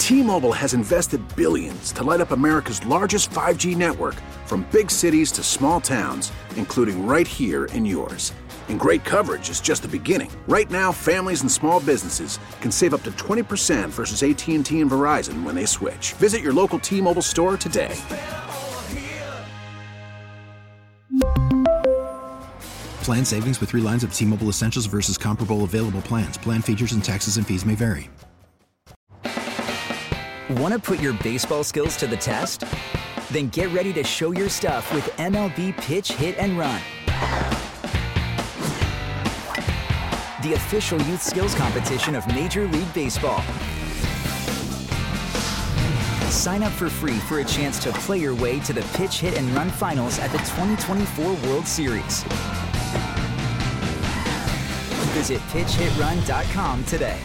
T-Mobile has invested billions to light up America's largest 5G network, from big cities to small towns, including right here in yours. And great coverage is just the beginning. Right now, families and small businesses can save up to 20% versus AT&T and Verizon when they switch. Visit your local T-Mobile store today. Plan savings with 3 lines of T-Mobile Essentials versus comparable available plans. Plan features and taxes and fees may vary. Want to put your baseball skills to the test? Then get ready to show your stuff with MLB Pitch, Hit, and Run. The official youth skills competition of Major League Baseball. Sign up for free for a chance to play your way to the Pitch, Hit, and Run finals at the 2024 World Series. Visit pitchhitrun.com today.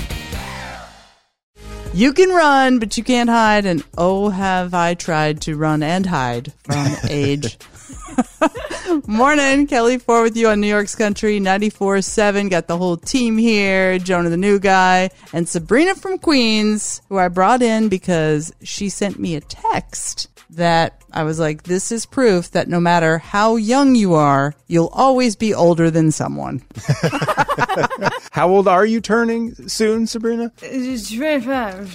You can run, but you can't hide, and oh, have I tried to run and hide from age. Morning, Kelly Ford with you on New York's Country 94.7. Got the whole team here, Jonah the new guy, and Sabrina from Queens, who I brought in because she sent me a text that I was like, this is proof that no matter how young you are, you'll always be older than someone. How old are you turning soon, Sabrina? 25.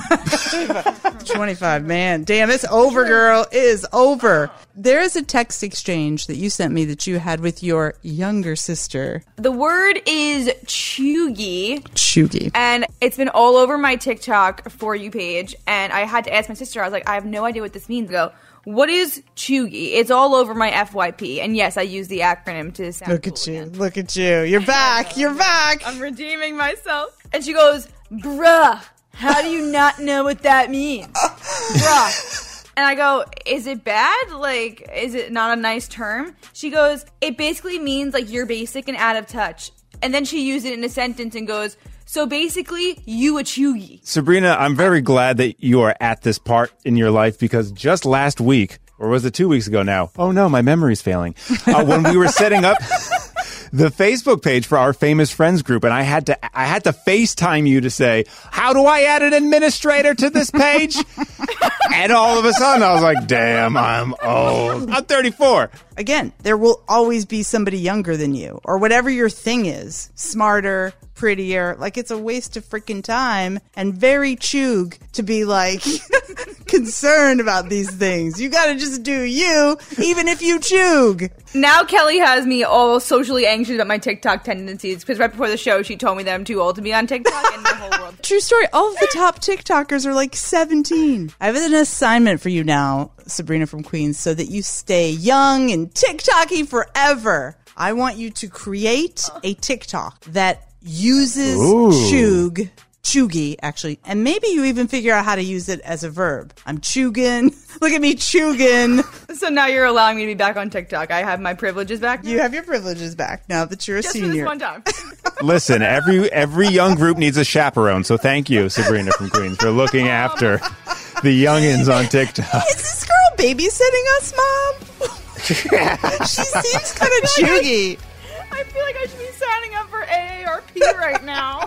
25, man. Damn, it's over, girl. It is over. There is a text exchange that you sent me that you had with your younger sister. The word is cheugy. Cheugy. And it's been all over my TikTok For You page. And I had to ask my sister, I was like, I have no idea what this means. I go, what is cheugy? It's all over my FYP. And yes, I use the acronym to sound Look at you. Again. Look at you. You're back. You're back. I'm redeeming myself. And she goes, bruh, how do you not know what that means? Bruh. And I go, is it bad? Like, is it not a nice term? She goes, it basically means like you're basic and out of touch. And then she used it in a sentence and goes, so basically, you a cheugy. Sabrina, I'm very glad that you are at this part in your life, because just last week, or was it 2 weeks ago now? Oh no, my memory's failing. When we were setting up the Facebook page for our famous friends group, and I had to FaceTime you to say, how do I add an administrator to this page? And all of a sudden I was like, damn, I'm old. I'm 34. Again, there will always be somebody younger than you, or whatever your thing is, smarter, prettier. Like, it's a waste of freaking time and very chug to be like concerned about these things. You gotta just do you, even if you chug. Now Kelly has me all socially anxious about my TikTok tendencies, because right before the show she told me that I'm too old to be on TikTok and the whole world. True story. All of the top TikTokers are like 17. I have an assignment for you now, Sabrina from Queens, so that you stay young and TikToky forever. I want you to create a TikTok that uses cheugy, actually, and maybe you even figure out how to use it as a verb. I'm chugging. Look at me chugging. So now you're allowing me to be back on TikTok. I have my privileges back now? You have your privileges back now that you're a Just senior. Just for this one time. Listen, every young group needs a chaperone, so thank you, Sabrina from Queens, for looking after the youngins on TikTok. Is this girl babysitting us, Mom? She seems kind of chuggy. I feel like I should be signing up for AARP right now.